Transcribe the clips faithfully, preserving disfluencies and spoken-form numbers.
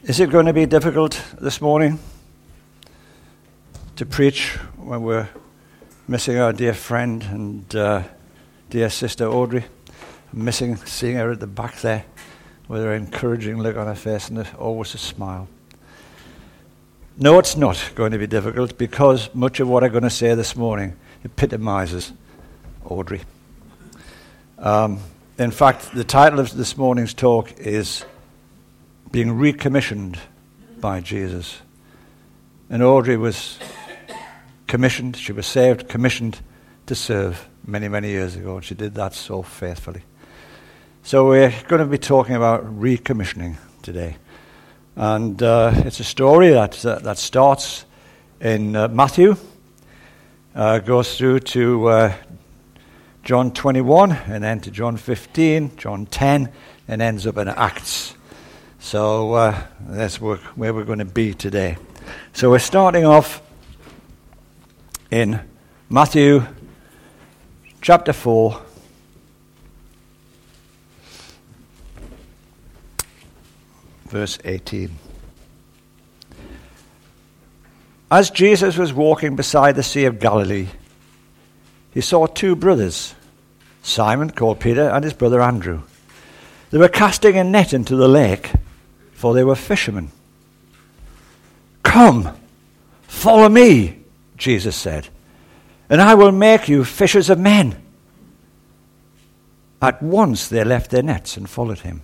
Is it going to be difficult this morning to preach when we're missing our dear friend and uh, dear sister Audrey? I'm missing seeing her at the back there with her encouraging look on her face and always a smile. No, it's not going to be difficult because much of what I'm going to say this morning epitomizes Audrey. Um, in fact, the title of this morning's talk is Being Recommissioned by Jesus. And Audrey was commissioned, she was saved, commissioned to serve many, many years ago, and she did that so faithfully. So we're going to be talking about recommissioning today. And uh, it's a story that uh, that starts in uh, Matthew, uh, goes through to uh, John twenty-one, and then to John fifteen, John ten, and ends up in Acts. So uh, that's where, where we're going to be today. So we're starting off in Matthew chapter four, verse eighteen. As Jesus was walking beside the Sea of Galilee, he saw two brothers, Simon, called Peter, and his brother Andrew. They were casting a net into the lake, for they were fishermen. "Come, follow me," Jesus said, "and I will make you fishers of men." At once they left their nets and followed him.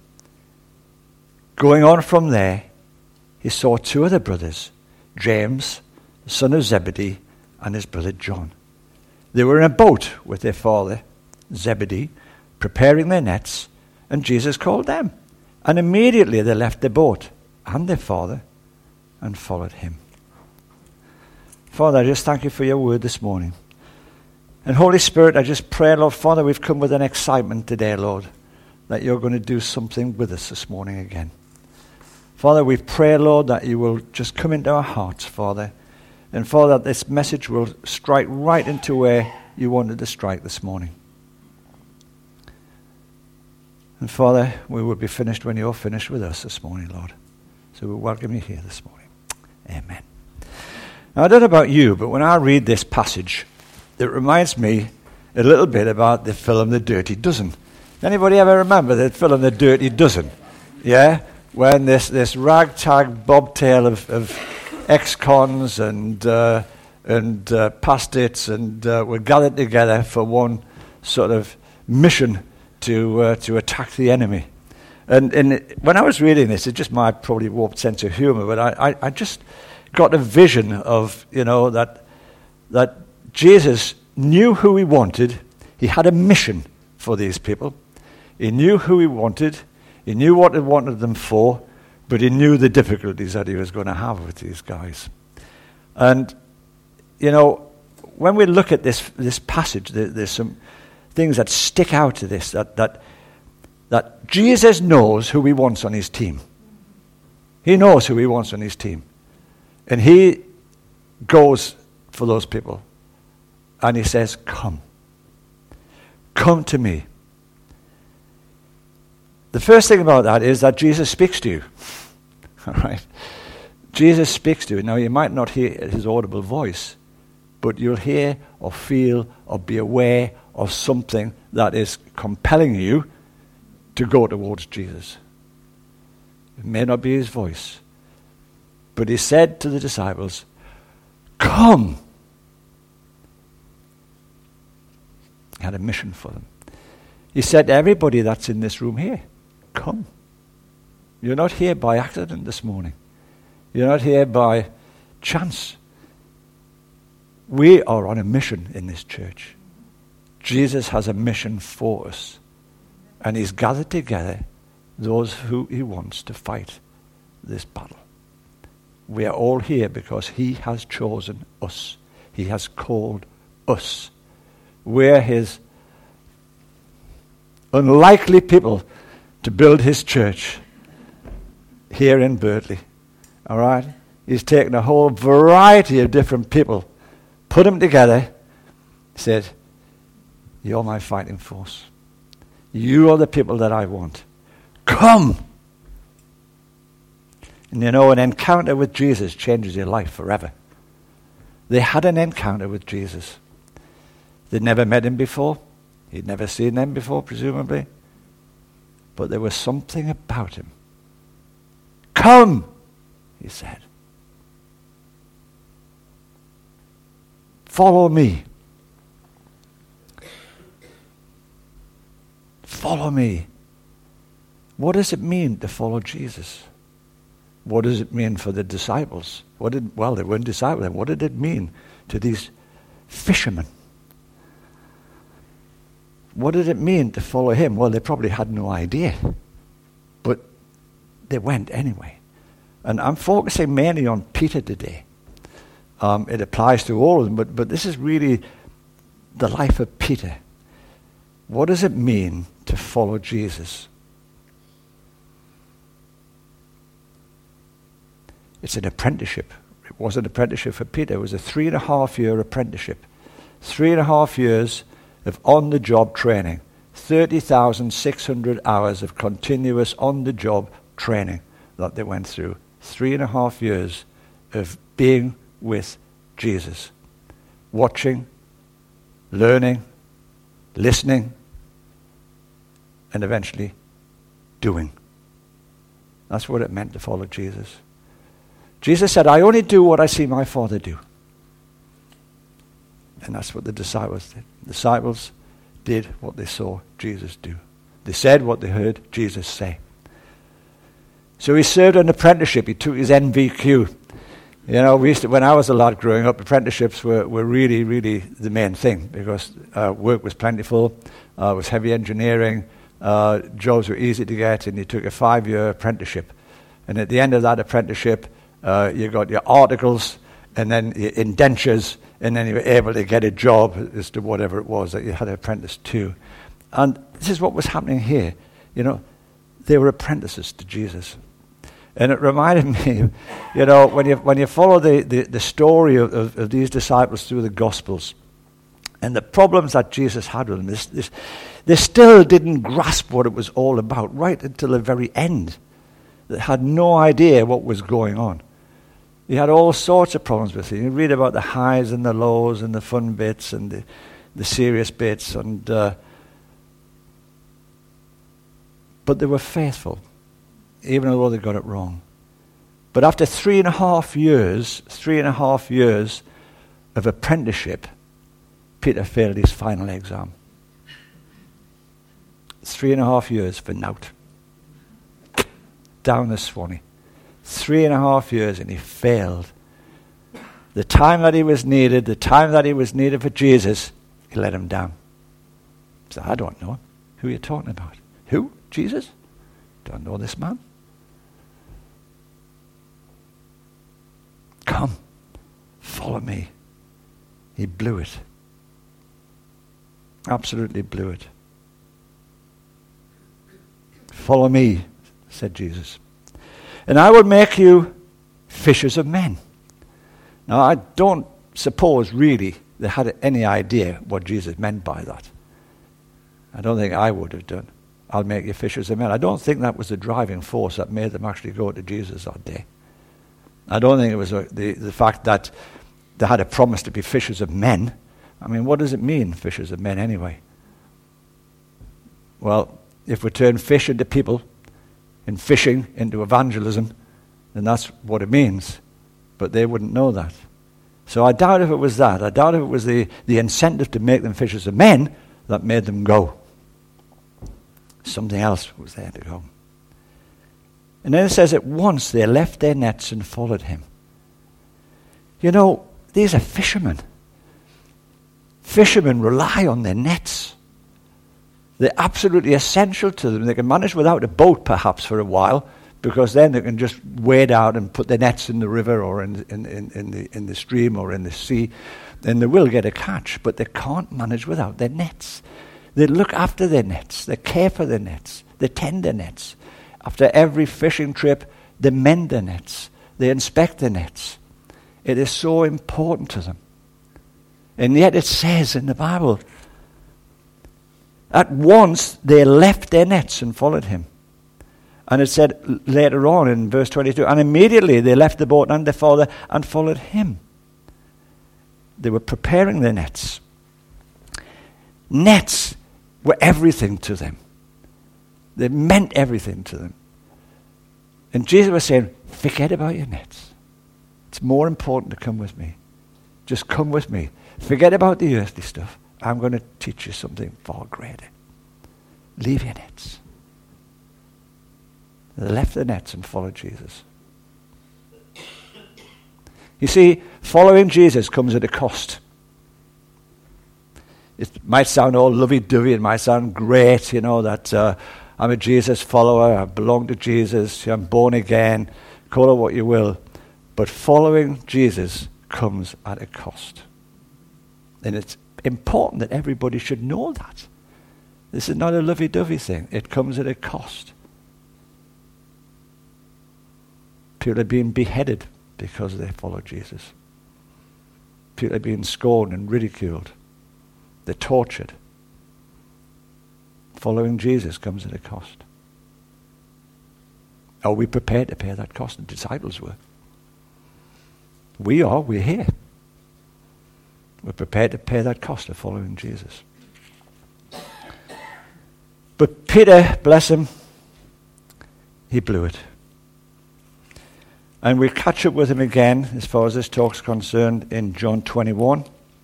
Going on from there, he saw two other brothers, James, the son of Zebedee, and his brother John. They were in a boat with their father, Zebedee, preparing their nets, and Jesus called them. And immediately they left their boat and their father and followed him. Father, I just thank you for your word this morning. And Holy Spirit, I just pray, Lord, Father, we've come with an excitement today, Lord, that you're going to do something with us this morning again. Father, we pray, Lord, that you will just come into our hearts, Father. And Father, that this message will strike right into where you wanted to strike this morning. And Father, we will be finished when you're finished with us this morning, Lord. So we welcome you here this morning. Amen. Now, I don't know about you, but when I read this passage, it reminds me a little bit about the film The Dirty Dozen. Anybody ever remember the film The Dirty Dozen? Yeah? When this, this ragtag bobtail of, of ex-cons and uh, and uh, past-its and uh, were gathered together for one sort of mission to uh, to attack the enemy. And, and it, when I was reading this, it's just my probably warped sense of humor, but I, I, I just got a vision of, you know, that that Jesus knew who he wanted. He had a mission for these people. He knew who he wanted. He knew what he wanted them for, but he knew the difficulties that he was going to have with these guys. And, you know, when we look at this this passage, there, there's some things that stick out to this, that, that, that Jesus knows who he wants on his team. He knows who he wants on his team. And he goes for those people. And he says, come. Come to me. The first thing about that is that Jesus speaks to you. All right? Jesus speaks to you. Now, you might not hear his audible voice, but you'll hear or feel or be aware of something that is compelling you to go towards Jesus. It may not be his voice, but he said to the disciples, come. He had a mission for them. He said to everybody that's in this room here, come. You're not here by accident this morning. You're not here by chance. We are on a mission in this church. Jesus has a mission for us. And he's gathered together those who he wants to fight this battle. We are all here because he has chosen us. He has called us. We're his unlikely people to build his church here in Burtley. All right? He's taken a whole variety of different people, put them together, said, you're my fighting force. You are the people that I want. Come. And you know, an encounter with Jesus changes your life forever. They had an encounter with Jesus. They'd never met him before. He'd never seen them before, presumably. But there was something about him. Come, he said. Follow me. Follow me. What does it mean to follow Jesus? What does it mean for the disciples? What did, well, they weren't disciples then. What did it mean to these fishermen? What did it mean to follow him? Well, they probably had no idea. But they went anyway. And I'm focusing mainly on Peter today. Um, it applies to all of them, but, but this is really the life of Peter. What does it mean to follow Jesus? It's an apprenticeship. It was an apprenticeship for Peter. It was a three and a half year apprenticeship. Three and a half years of on-the-job training. thirty thousand six hundred hours of continuous on-the-job training that they went through. Three and a half years of being with Jesus. Watching, learning, listening, and eventually doing. That's what it meant to follow Jesus. Jesus said, I only do what I see my Father do. And that's what the disciples did. The disciples did what they saw Jesus do. They said what they heard Jesus say. So he served an apprenticeship. He took his N V Q. You know, we used to, when I was a lad growing up, apprenticeships were, were really, really the main thing because uh, work was plentiful, uh, it was heavy engineering, uh, jobs were easy to get, and you took a five-year apprenticeship. And at the end of that apprenticeship, uh, you got your articles and then your indentures, and then you were able to get a job as to whatever it was that you had apprenticed to. And this is what was happening here. You know, they were apprentices to Jesus. And it reminded me, you know, when you when you follow the, the, the story of, of, of these disciples through the Gospels, and the problems that Jesus had with them, this, this, they still didn't grasp what it was all about right until the very end. They had no idea what was going on. He had all sorts of problems with it. You read about the highs and the lows and the fun bits and the, the serious bits. and uh, But they were faithful, even though they got it wrong. But after three and a half years, three and a half years of apprenticeship, Peter failed his final exam. Three and a half years for nout. Down the Swanee. Three and a half years and he failed. The time that he was needed, the time that he was needed for Jesus, he let him down. So I don't know him. Who are you talking about? Who? Jesus? Don't know this man. Come, follow me. He blew it. Absolutely blew it. Follow me, said Jesus, and I will make you fishers of men. Now, I don't suppose really they had any idea what Jesus meant by that. I don't think I would have done. I'll make you fishers of men. I don't think that was the driving force that made them actually go to Jesus that day. I don't think it was a, the, the fact that they had a promise to be fishers of men. I mean, what does it mean, fishers of men, anyway? Well, if we turn fish into people and fishing into evangelism, then that's what it means. But they wouldn't know that. So I doubt if it was that. I doubt if it was the, the incentive to make them fishers of men that made them go. Something else was there to go. And then it says at once they left their nets and followed him. You know, these are fishermen. Fishermen rely on their nets. They're absolutely essential to them. They can manage without a boat perhaps for a while, because then they can just wade out and put their nets in the river or in, in, in, in, the, in the stream or in the sea. Then they will get a catch, but they can't manage without their nets. They look after their nets. They care for their nets. They tend their nets. After every fishing trip, they mend their nets. They inspect their nets. It is so important to them. And yet it says in the Bible, at once they left their nets and followed him. And it said later on in verse twenty-two, and immediately they left the boat and their father and followed him. They were preparing their nets. Nets were everything to them. They meant everything to them. And Jesus was saying, forget about your nets. It's more important to come with me. Just come with me. Forget about the earthly stuff. I'm going to teach you something far greater. Leave your nets. They left their nets and followed Jesus. You see, following Jesus comes at a cost. It might sound all lovey-dovey. It might sound great, you know, that uh, I'm a Jesus follower. I belong to Jesus. I'm born again. Call it what you will. But following Jesus comes at a cost. And it's important that everybody should know that. This is not a lovey-dovey thing. It comes at a cost. People are being beheaded because they follow Jesus. People are being scorned and ridiculed. They're tortured. Following Jesus comes at a cost. Are we prepared to pay that cost? The disciples were. We are. We're here. We're prepared to pay that cost of following Jesus. But Peter, bless him, he blew it. And we'll catch up with him again, as far as this talk's concerned, in John twenty-one.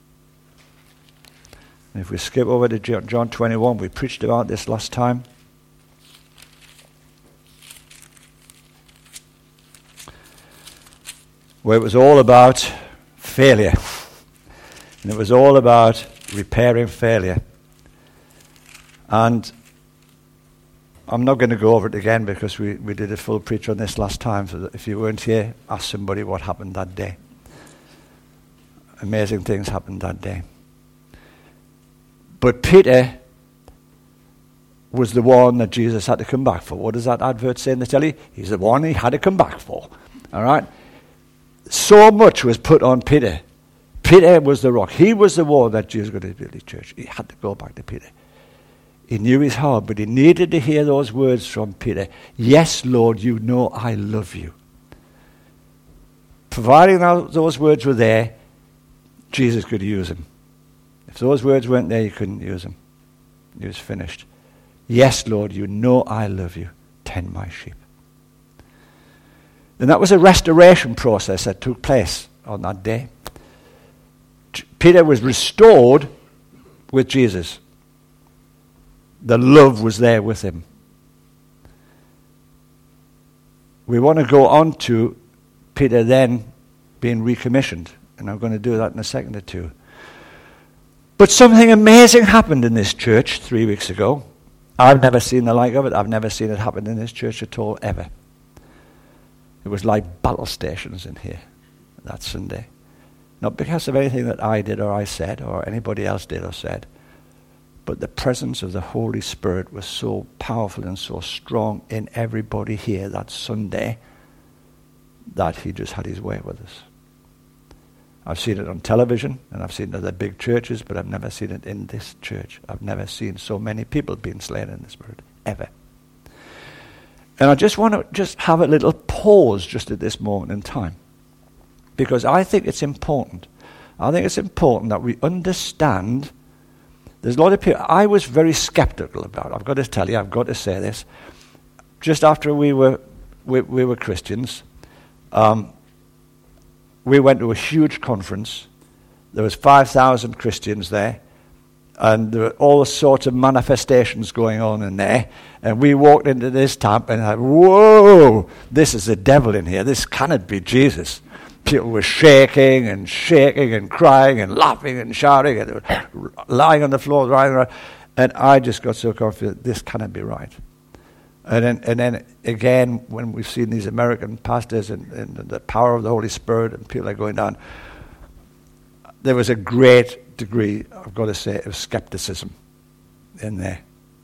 And if we skip over to John twenty-one, we preached about this last time. Where it was all about failure. And it was all about repairing failure. And I'm not going to go over it again because we, we did a full preach on this last time. So that if you weren't here, ask somebody what happened that day. Amazing things happened that day. But Peter was the one that Jesus had to come back for. What does that advert say in the telly? He's the one he had to come back for. All right? So much was put on Peter. Peter was the rock. He was the one that Jesus was going to build his church. He had to go back to Peter. He knew his heart, but he needed to hear those words from Peter. Yes, Lord, you know I love you. Providing those words were there, Jesus could use them. If those words weren't there, you couldn't use them. It was finished. Yes, Lord, you know I love you. Tend my sheep. And that was a restoration process that took place on that day. Peter was restored with Jesus. The love was there with him. We want to go on to Peter then being recommissioned. And I'm going to do that in a second or two. But something amazing happened in this church three weeks ago. I've never seen the like of it. I've never seen it happen in this church at all, ever. It was like battle stations in here that Sunday. Not because of anything that I did or I said or anybody else did or said. But the presence of the Holy Spirit was so powerful and so strong in everybody here that Sunday that he just had his way with us. I've seen it on television and I've seen it at other big churches, but I've never seen it in this church. I've never seen so many people being slain in the Spirit, ever. And I just want to just have a little pause just at this moment in time. Because I think it's important. I think it's important that we understand. There's a lot of people, I was very skeptical about it. I've got to tell you, I've got to say this. Just after we were we, we were Christians, um, we went to a huge conference. There was five thousand Christians there. And there were all sorts of manifestations going on in there. And we walked into this camp and I, whoa, this is the devil in here. This cannot be Jesus. People were shaking and shaking and crying and laughing and shouting and they were lying on the floor, lying around. And I just got so confident, this cannot be right. And then, and then again, when we've seen these American pastors and, and the power of the Holy Spirit and people are going down, there was a great degree, I've got to say, of skepticism in there.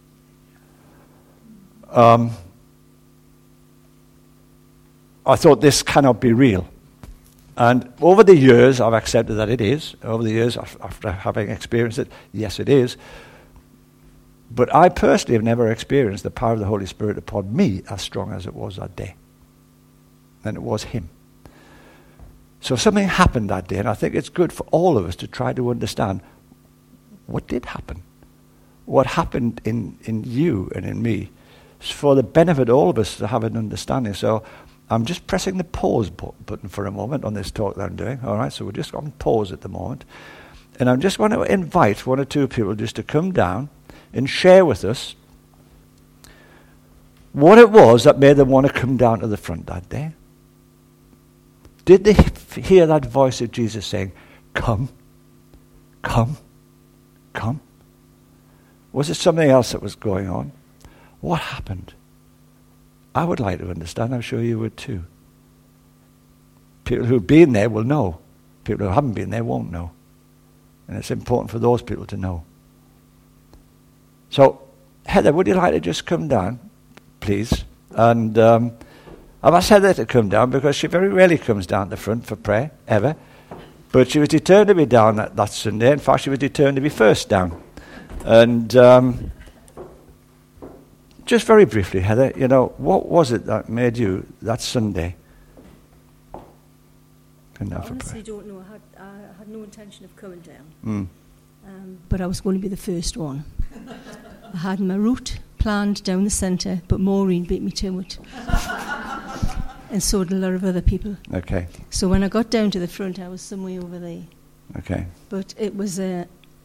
Um, I thought this cannot be real. And over the years, I've accepted that it is. Over the years, after having experienced it, yes, it is. But I personally have never experienced the power of the Holy Spirit upon me as strong as it was that day. And it was him. So something happened that day, and I think it's good for all of us to try to understand what did happen. What happened in, in you and in me. It's for the benefit of all of us to have an understanding. So I'm just pressing the pause bu- button for a moment on this talk that I'm doing. All right, so we're just on pause at the moment. And I'm just going to invite one or two people just to come down and share with us what it was that made them want to come down to the front that day. Did they f- hear that voice of Jesus saying, come, come, come? Was it something else that was going on? What happened? I would like to understand. I'm sure you would too. People who've been there will know. People who haven't been there won't know. And it's important for those people to know. So, Heather, would you like to just come down, please? And um, I've asked Heather to come down because she very rarely comes down the front for prayer, ever. But she was determined to be down that, that Sunday. In fact, she was determined to be first down. And um, just very briefly, Heather, you know, what was it that made you that Sunday come down I for honestly prayer? don't know. I had, I had no intention of coming down. Mm. Um, but I was going to be the first one. I had my route planned down the centre, but Maureen beat me to it. And so did a lot of other people. Okay, So when I got down to the front, I was somewhere over there. okay. But it was a...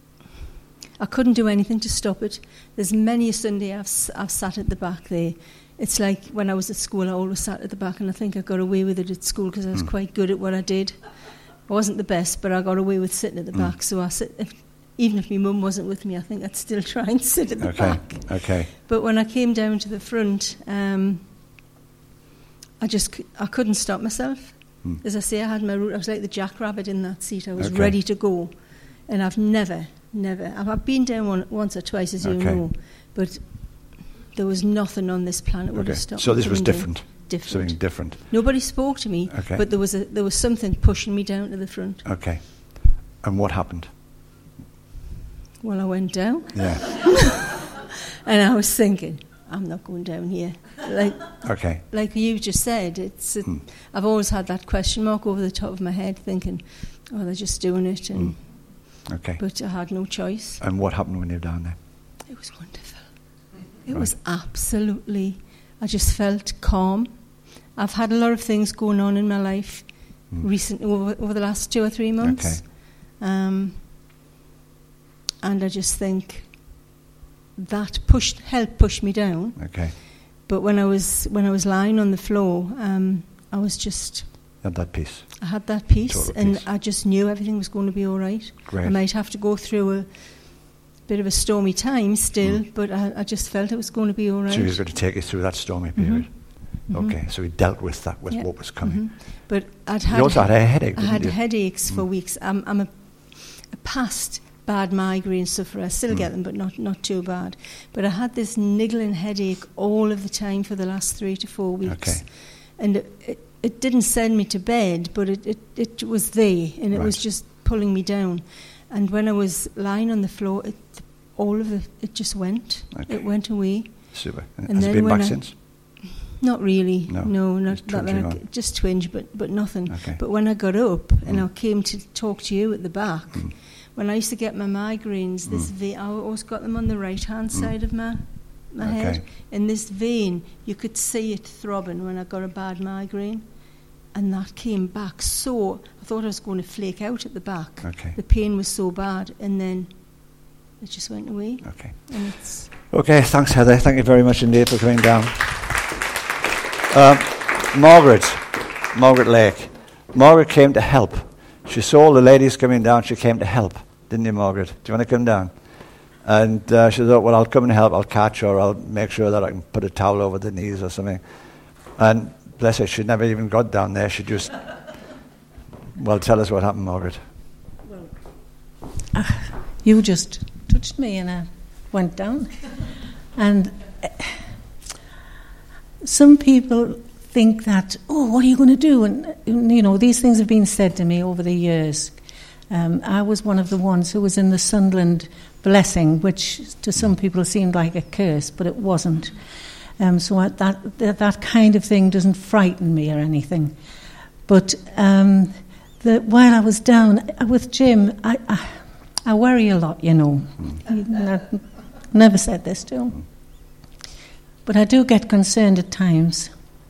I couldn't do anything to stop it. There's many a Sunday I've, s- I've sat at the back there. It's like when I was at school, I always sat at the back, and I think I got away with it at school because I was Mm. quite good at what I did. I wasn't the best, but I got away with sitting at the Mm. back. So I sit, if, even if my mum wasn't with me, I think I'd still try and sit at the Okay, back. okay. But when I came down to the front, um, I just c- I couldn't stop myself. Mm. As I say, I had my route. I was like the jackrabbit in that seat. I was Okay. ready to go, and I've never, never. I've, I've been down one, once or twice, as you Okay. know, but there was nothing on this planet would Okay. have stopped So me this was coming down. different. Different. Something different. Nobody spoke to me, Okay. but there was a, there was something pushing me down to the front. Okay. And what happened? Well, I went down, Yeah. and I was thinking, I'm not going down here. Like Okay. like you just said, it's. It, Mm. I've always had that question mark over the top of my head, thinking, "Oh, they're just doing it," and Okay. but I had no choice. And what happened when you were down there? It was wonderful. It Right. was absolutely. I just felt calm. I've had a lot of things going on in my life Mm. recent over, over the last two or three months, Okay. um, and I just think that pushed helped push me down. Okay. But when I was when I was lying on the floor, um, I was just. And that piece. I had that peace, Total and peace. I just knew everything was going to be all right. Great. I might have to go through a bit of a stormy time still, Mm. but I, I just felt it was going to be all right. So he was going to take you through that stormy period. Mhm. Okay. So he dealt with that, with Yeah. what was coming. Mhm. But I'd You had also had a headache, I didn't had you? headaches for Mm. weeks. I'm, I'm a, a past bad migraine sufferer. I still Mm. get them, but not, not too bad. But I had this niggling headache all of the time for the last three to four weeks. Okay. And it, it, it didn't send me to bed, but it, it, it was there, and it was Right. just pulling me down. And when I was lying on the floor, it, all of it, it just went. Okay. It went away. Super. And And has it then been when back I- since? Not really. No, No, not just that. twinging Like, on. just twinge, but but nothing. Okay. But when I got up and Mm. I came to talk to you at the back, Mm. when I used to get my migraines, this Mm. vein, I always got them on the right hand Mm. side of my my Okay. head, and this vein, you could see it throbbing when I got a bad migraine, and that came back. So I thought I was going to flake out at the back. Okay. The pain was so bad, and then it just went away. Okay. And it's Okay, thanks, Heather. Thank you very much indeed for coming down. Um, Margaret, Margaret Lake. Margaret came to help. She saw all the ladies coming down. She came to help, didn't you, Margaret? Do you want to come down? And uh, she thought, well, I'll come and help. I'll catch her. I'll make sure that I can put a towel over the knees or something. And bless her, she never even got down there. She just... Well, tell us what happened, Margaret. Uh, you just touched me and I went down. And uh, some people think that, oh, what are you going to do? And, you know, these things have been said to me over the years. Um, I was one of the ones who was in the Sunderland blessing, which to some people seemed like a curse, but it wasn't. Um, so I, that, that that kind of thing doesn't frighten me or anything. But um, the, while I was down with Jim, I, I, I worry a lot, you know. I never said this to him. But I do get concerned at times.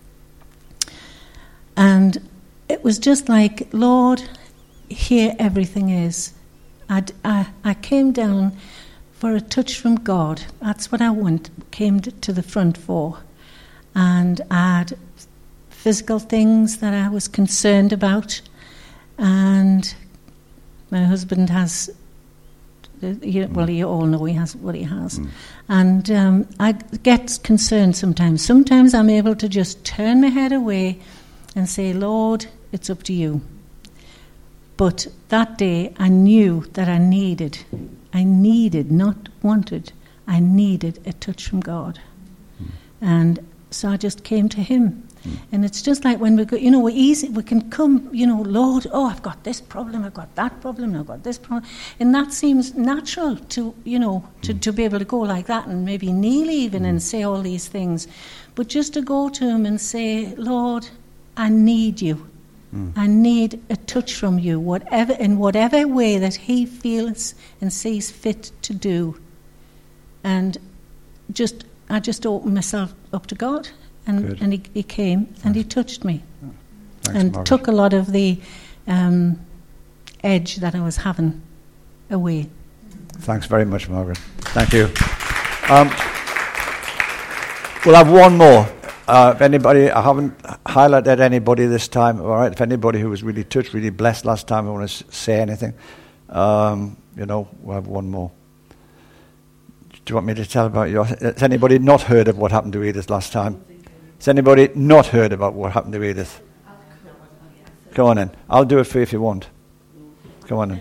And it was just like, Lord, here everything is. I'd, I I came down for a touch from God. That's what I went, came to the front for. And I had physical things that I was concerned about. And my husband has, well, you all know he has what he has. Mm. And um, I get concerned sometimes. Sometimes I'm able to just turn my head away and say, Lord, it's up to you. But that day I knew that I needed, I needed, not wanted, I needed a touch from God. Mm. And so I just came to him. Mm. And it's just like when we go, you know, we're easy, we can come, you know, Lord, oh, I've got this problem, I've got that problem, I've got this problem. And that seems natural to, you know, to, mm. to be able to go like that and maybe kneel even mm. and say all these things. But just to go to him and say, Lord, I need you. Mm. I need a touch from you, whatever in whatever way that he feels and sees fit to do. And just I just opened myself up to God, and, and he, he came Thanks. and he touched me. Thanks, and Margaret. Took a lot of the um, edge that I was having away. Thanks very much, Margaret. Thank you. Um, we'll have one more. Uh, if anybody, I haven't highlighted anybody this time. All right, if anybody who was really touched, really blessed last time, I want to say anything. Um, you know, we'll have one more. Do you want me to tell about your? Has anybody not heard of what happened to Edith last time? Has anybody not heard about what happened to Edith? Go on in. I'll do it for you if you want. Go on in.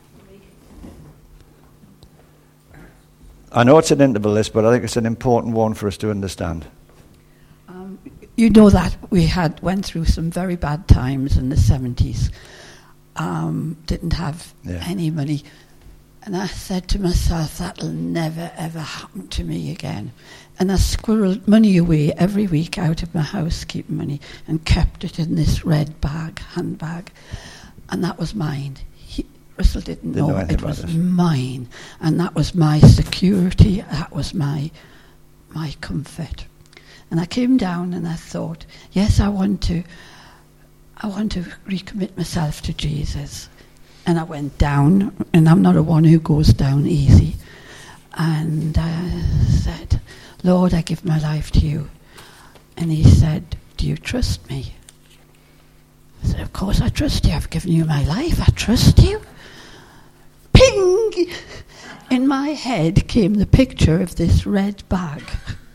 I know it's an interval list, but I think it's an important one for us to understand. You know that we had went through some very bad times in the seventies. Um, didn't have yeah. any money. And I said to myself, that'll never, ever happen to me again. And I squirreled money away every week out of my housekeeping money and kept it in this red bag, handbag. And that was mine. He, Russell didn't, didn't know, know it was it. mine. And that was my security. That was my my comfort. And I came down and I thought, yes, I want to, I want to recommit myself to Jesus. And I went down, and I'm not a one who goes down easy. And I said, Lord, I give my life to you. And he said, do you trust me? I said, of course I trust you. I've given you my life. I trust you. Ping! In my head came the picture of this red bag.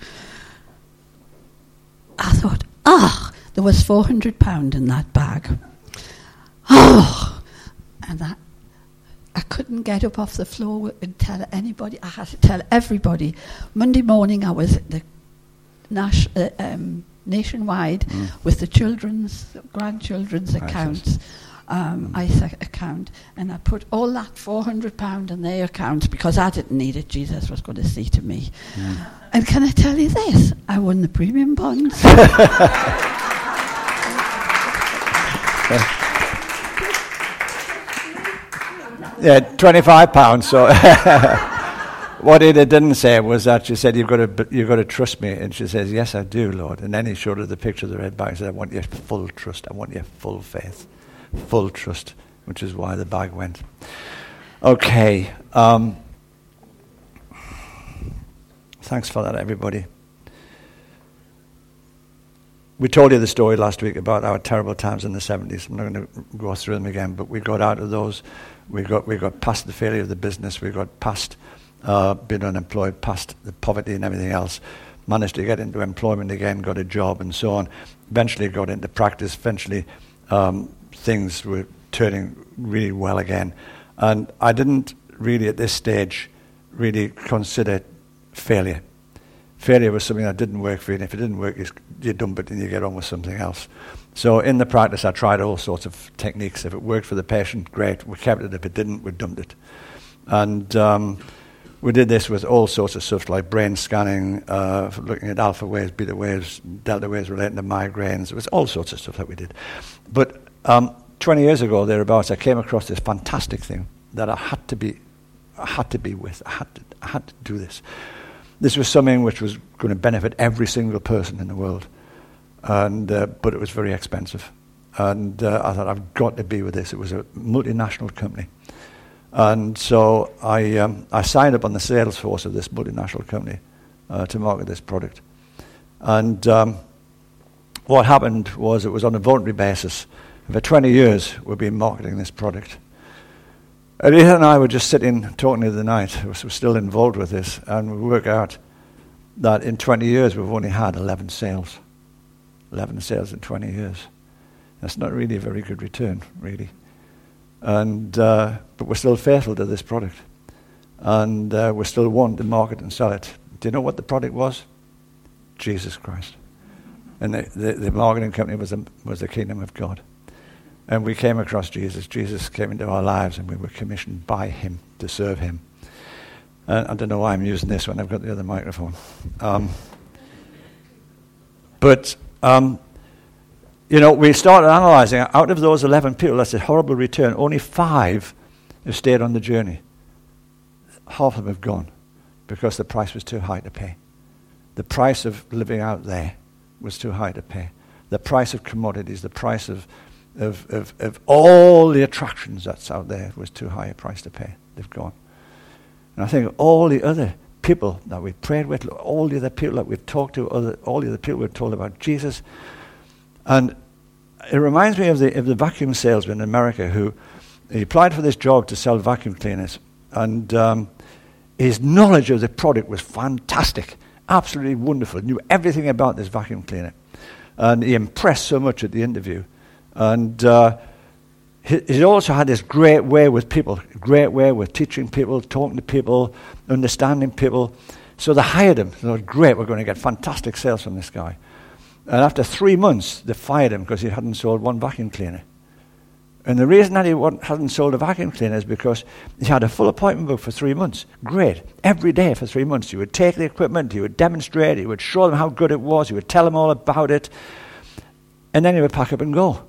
I thought, ah, oh, there was four hundred pounds in that bag. Oh, and I, I couldn't get up off the floor and tell anybody. I had to tell everybody. Monday morning I was at the Nash, uh, um, Nationwide mm. with the children's, grandchildren's accounts, um, mm. I S A account, and I put all that four hundred pounds in their accounts because I didn't need it. Jesus was going to see to me. Mm. And can I tell you this? I won the premium bonds. Yeah, twenty-five pounds. So what Ada didn't say was that she said, "You've got to, you've got to trust me." And she says, "Yes, I do, Lord." And then he showed her the picture of the red bag. He said, "I want your full trust. I want your full faith, full trust," which is why the bag went. Okay. Um, Thanks for that, everybody. We told you the story last week about our terrible times in the seventies. I'm not going to go through them again, but we got out of those. We got we got past the failure of the business. We got past uh, being unemployed, past the poverty and everything else. Managed to get into employment again, got a job and so on. Eventually got into practice. Eventually um, things were turning really well again. And I didn't really at this stage really consider failure. Failure was something that didn't work for you, and if it didn't work, you dump it and you get on with something else. So in the practice, I tried all sorts of techniques. If it worked for the patient, great, we kept it. If it didn't, we dumped it. And um, we did this with all sorts of stuff like brain scanning, uh, looking at alpha waves, beta waves, delta waves relating to migraines. It was all sorts of stuff that we did. But um, twenty years ago, thereabouts, I came across this fantastic thing that I had to be, I had to be with. I had to, I had to do this. This was something which was going to benefit every single person in the world, and uh, but it was very expensive. And uh, I thought, I've got to be with this. It was a multinational company. And so I um, I signed up on the sales force of this multinational company uh, to market this product. And um, what happened was it was on a voluntary basis. For twenty years, we've been marketing this product. And Ethan and I were just sitting talking the other night. We're still involved with this. And we work out that in twenty years, we've only had eleven sales. eleven sales in twenty years. That's not really a very good return, really. And uh, but we're still faithful to this product, and uh, we still want to market and sell it. Do you know what the product was? Jesus Christ, and the, the, the marketing company was the, was the kingdom of God. And we came across Jesus. Jesus came into our lives, and we were commissioned by Him to serve Him. And I don't know why I'm using this when I've got the other microphone, um, but. Um, You know, we started analysing, out of those eleven people, that's a horrible return, only five have stayed on the journey. Half of them have gone because the price was too high to pay. The price of living out there was too high to pay. The price of commodities, the price of, of, of, of all the attractions that's out there was too high a price to pay. They've gone. And I think all the other people that we've prayed with, all the other people that we've talked to, other, all the other people we've told about Jesus. And it reminds me of the of the vacuum salesman in America who he applied for this job to sell vacuum cleaners, and um, his knowledge of the product was fantastic, absolutely wonderful. Knew everything about this vacuum cleaner, and he impressed so much at the interview. And uh, he, he also had this great way with people, great way with teaching people, talking to people, understanding people. So they hired him. They thought, great, we're going to get fantastic sales from this guy. And after three months, they fired him because he hadn't sold one vacuum cleaner. And the reason that he hadn't sold a vacuum cleaner is because he had a full appointment book for three months. Great. Every day for three months. He would take the equipment, he would demonstrate, he would show them how good it was, he would tell them all about it. And then he would pack up and go.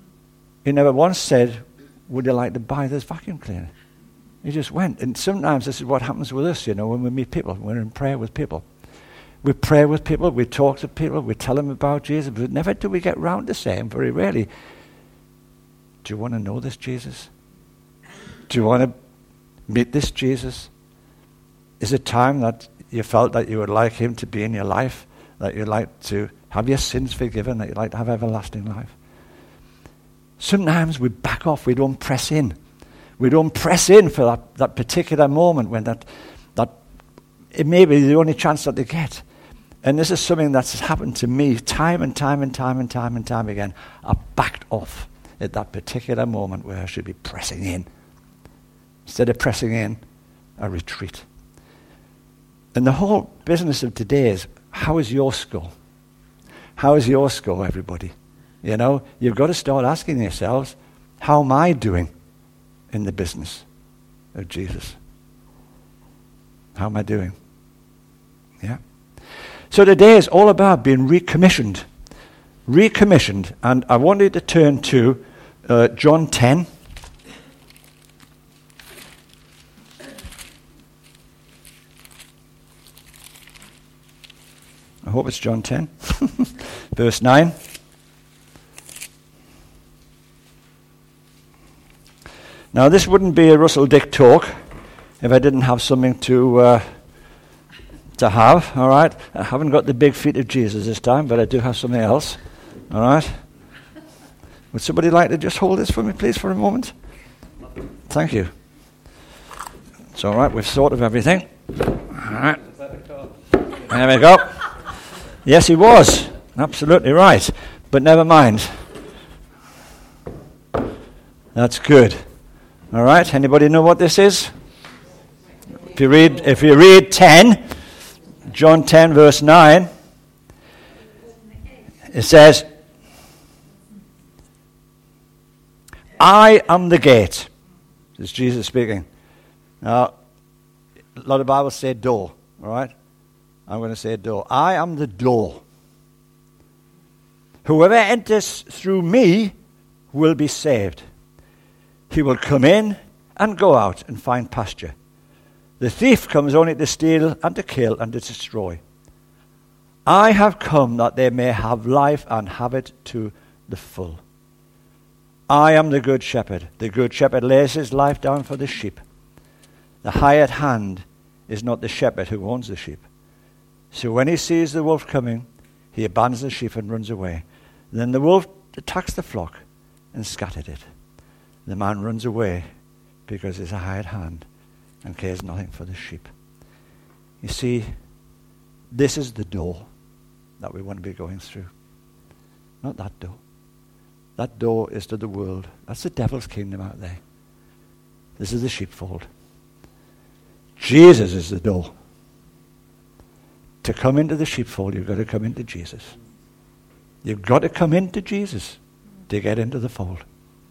He never once said, would you like to buy this vacuum cleaner? He just went. And sometimes this is what happens with us, you know, when we meet people, when we're in prayer with people. We pray with people, we talk to people, we tell them about Jesus, but never do we get round to saying, very rarely, do you want to know this Jesus? Do you want to meet this Jesus? Is it time that you felt that you would like Him to be in your life, that you'd like to have your sins forgiven, that you'd like to have everlasting life? Sometimes we back off, we don't press in. We don't press in for that, that particular moment when that, that it may be the only chance that they get. And this is something that's happened to me time and time and time and time and time again. I backed off at that particular moment where I should be pressing in. Instead of pressing in, I retreat. And the whole business of today is, how is your score? How is your score, everybody? You know, you've got to start asking yourselves, how am I doing in the business of Jesus? How am I doing? Yeah. So today is all about being recommissioned. Recommissioned. And I wanted to turn to uh, John ten. I hope it's John ten. Verse nine. Now this wouldn't be a Russell Dick talk if I didn't have something to... Uh, to have, all right? I haven't got the big feet of Jesus this time, but I do have something else, all right? Would somebody like to just hold this for me, please, for a moment? Thank you. It's all right, we've thought of everything. All right. There we go. Yes, he was. Absolutely right. But never mind. That's good. All right, anybody know what this is? If you read, if you read ten... John ten, verse nine, it says, I am the gate. This is Jesus speaking. Now, a lot of Bibles say door, all right? I'm going to say door. I am the door. Whoever enters through me will be saved. He will come in and go out and find pasture. The thief comes only to steal and to kill and to destroy. I have come that they may have life and have it to the full. I am the good shepherd. The good shepherd lays his life down for the sheep. The hired hand is not the shepherd who owns the sheep. So when he sees the wolf coming, he abandons the sheep and runs away. Then the wolf attacks the flock and scatters it. The man runs away because he's a hired hand and cares nothing for the sheep. You see, this is the door that we want to be going through. Not that door. That door is to the world. That's the devil's kingdom out there. This is the sheepfold. Jesus is the door. To come into the sheepfold, you've got to come into Jesus. You've got to come into Jesus to get into the fold.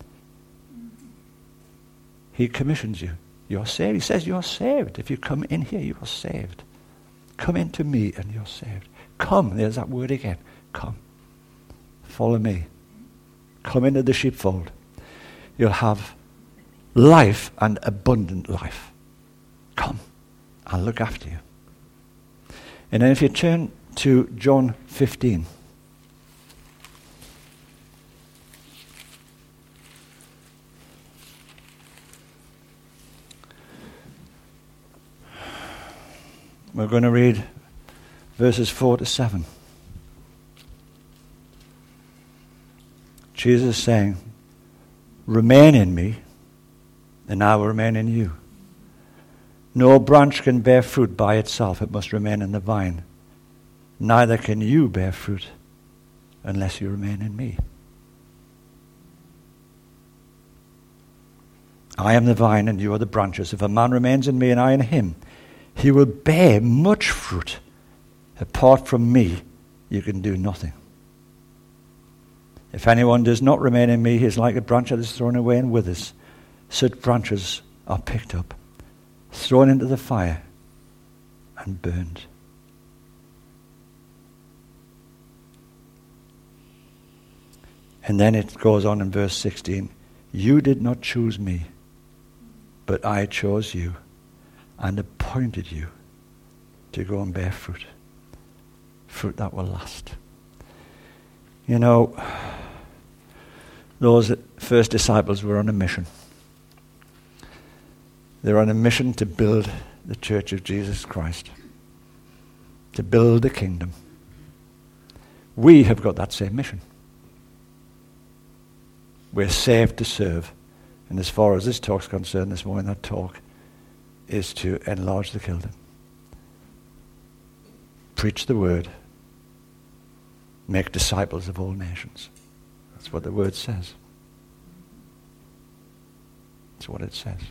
He commissions you. You're saved. He says you're saved. If you come in here, you are saved. Come into me and you're saved. Come. There's that word again. Come. Follow me. Come into the sheepfold. You'll have life and abundant life. Come. I'll look after you. And then if you turn to John fifteen. We're going to read verses four to seven. Jesus is saying, remain in me, and I will remain in you. No branch can bear fruit by itself. It must remain in the vine. Neither can you bear fruit unless you remain in me. I am the vine and you are the branches. If a man remains in me and I in him, he will bear much fruit. Apart from me, you can do nothing. If anyone does not remain in me, he is like a branch that is thrown away and withers. Such branches are picked up, thrown into the fire, and burned. And then it goes on in verse sixteen. You did not choose me, but I chose you and appointed you to go and bear fruit. Fruit that will last. You know, those first disciples were on a mission. They're on a mission to build the church of Jesus Christ, to build the kingdom. We have got that same mission. We're saved to serve. And as far as this talk's concerned this morning, that talk is to enlarge the kingdom. Preach the word. Make disciples of all nations. That's what the word says. That's what it says.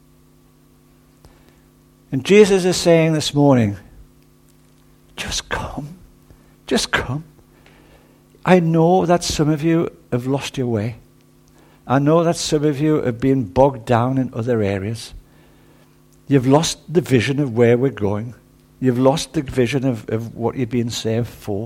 And Jesus is saying this morning, just come. Just come. I know that some of you have lost your way. I know that some of you have been bogged down in other areas. You've lost the vision of where we're going. You've lost the vision of, of what you've been saved for.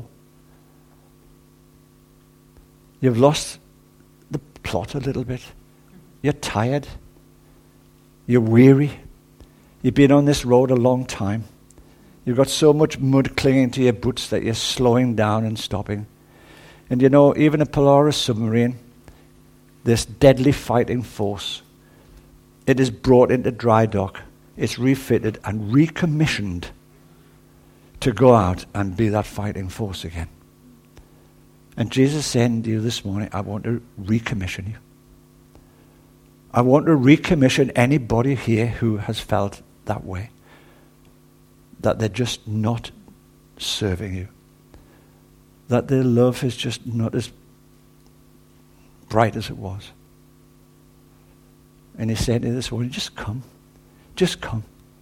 You've lost the plot a little bit. You're tired. You're weary. You've been on this road a long time. You've got so much mud clinging to your boots that you're slowing down and stopping. And you know, even a Polaris submarine, this deadly fighting force, it is brought into dry dock. It's refitted and recommissioned to go out and be that fighting force again. And Jesus is saying to you this morning, I want to recommission you. I want to recommission anybody here who has felt that way, that they're just not serving you, that their love is just not as bright as it was. And he's saying to you this morning, just come. Just come.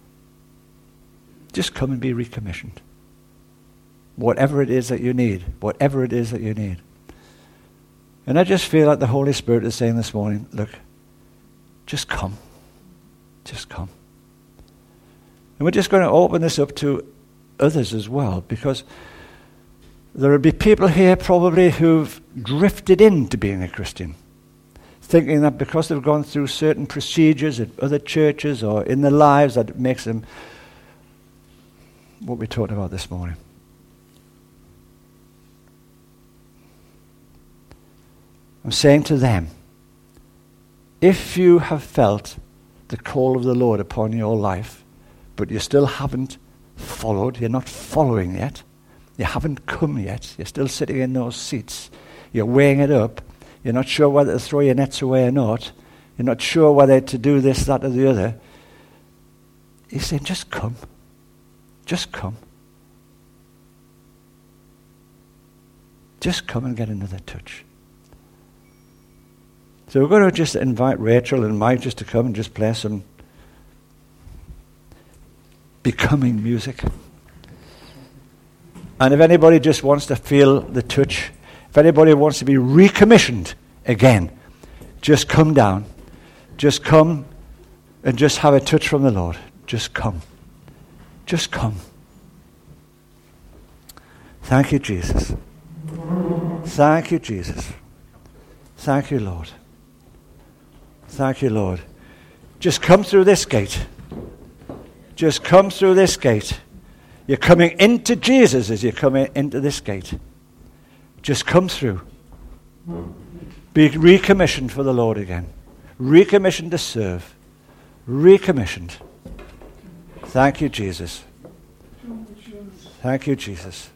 Just come and be recommissioned. Whatever it is that you need. Whatever it is that you need. And I just feel like the Holy Spirit is saying this morning, look, just come. Just come. And we're just going to open this up to others as well, because there will be people here probably who've drifted into being a Christian, thinking that because they've gone through certain procedures at other churches or in their lives that it makes them what we talked about this morning. I'm saying to them, if you have felt the call of the Lord upon your life, but you still haven't followed, you're not following yet, you haven't come yet, you're still sitting in those seats, you're weighing it up, you're not sure whether to throw your nets away or not, you're not sure whether to do this, that or the other, he's saying, just come. Just come. Just come and get another touch. So we're going to just invite Rachel and Mike just to come and just play some becoming music. And if anybody just wants to feel the touch, if anybody wants to be recommissioned again, just come down. Just come and just have a touch from the Lord. Just come. Just come. Thank you, Jesus. Thank you, Jesus. Thank you, Lord. Thank you, Lord. Just come through this gate. Just come through this gate. You're coming into Jesus as you're coming into this gate. Just come through. Be recommissioned for the Lord again. Recommissioned to serve. Recommissioned. Thank you, Jesus. Thank you, Jesus.